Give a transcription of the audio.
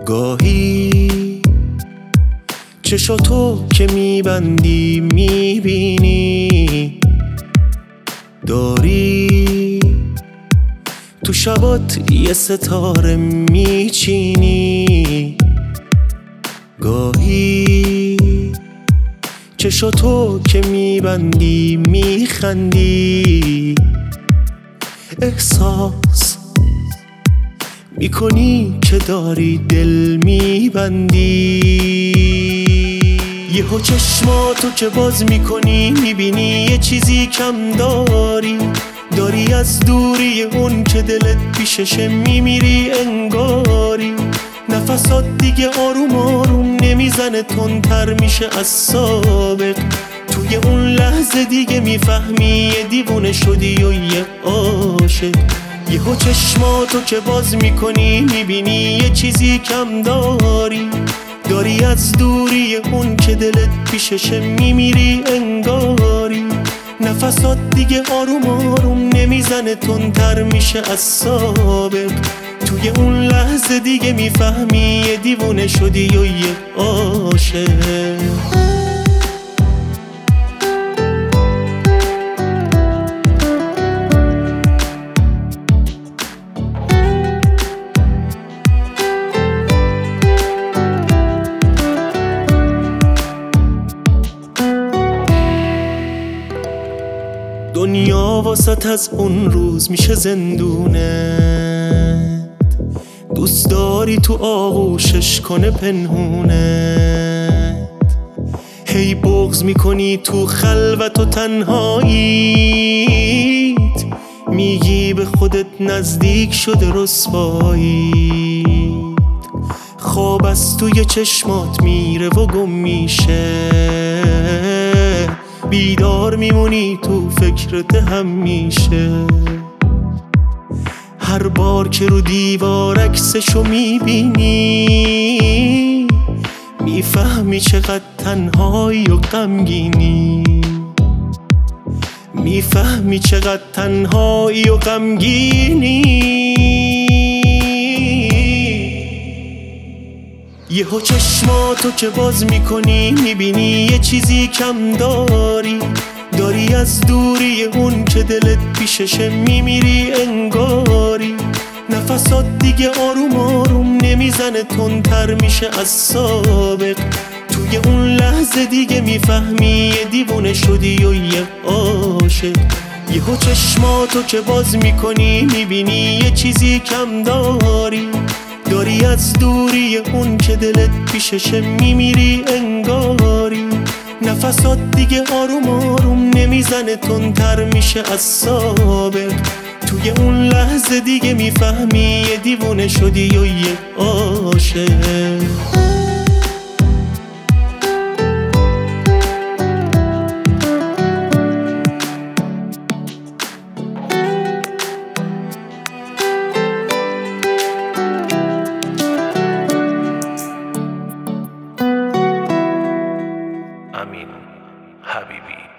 گاهی چشاتو که میبندی میبینی داری تو شبات یه ستاره میچینی. گاهی چشاتو که میبندی میخندی، احساس میکنی که داری دل میبندی. یهو چشماتو که باز میکنی میبینی یه چیزی کم داری از دوری اون که دلت پیششه میمیری انگاری. نفسات دیگه آروم آروم نمیزنه، تندتر میشه از سابق. توی اون لحظه دیگه میفهمی یه دیوونه شدی و یه عاشق. یهو چشماتو که باز میکنی میبینی یه چیزی کم داری از دوری اون که دلت پیششه میمیری انگاری. نفسات دیگه آروم آروم نمیزنه، تندتر میشه از سابق. توی اون لحظه دیگه میفهمی یه دیوونه شدی و یه عاشق. دنیا واسط از اون روز میشه زندونه، دوست داری تو آغوشش کنه پنهونه. هی بغض میکنی تو خلوت و تنهاییت، میگی به خودت نزدیک شده رسواییت. خواب از توی چشمات میره و گم میشه، بیدار میمونی تو فکرت همیشه. هر بار که رو دیوار عکسشو میبینی میفهمی چقدر تنهایی و غمگینی. میفهمی چقدر تنهایی و غمگینی. یهو چشماتو که باز میکنی میبینی یه چیزی کم داری از دوری اون که دلت پیششه میمیری انگاری. نفسات دیگه آروم آروم نمیزنه، تندتر میشه از سابق. توی اون لحظه دیگه میفهمی یه دیوونه شدی و یه عاشق. یهو چشماتو که باز میکنی میبینی یه چیزی کم داری از دوری اون که دلت پیششه میمیری انگاری. نفسات دیگه آروم آروم نمیزنه، تندتر میشه از سابق. توی اون لحظه دیگه میفهمی یه دیوونه شدی و یه عاشق. امین حبیبی.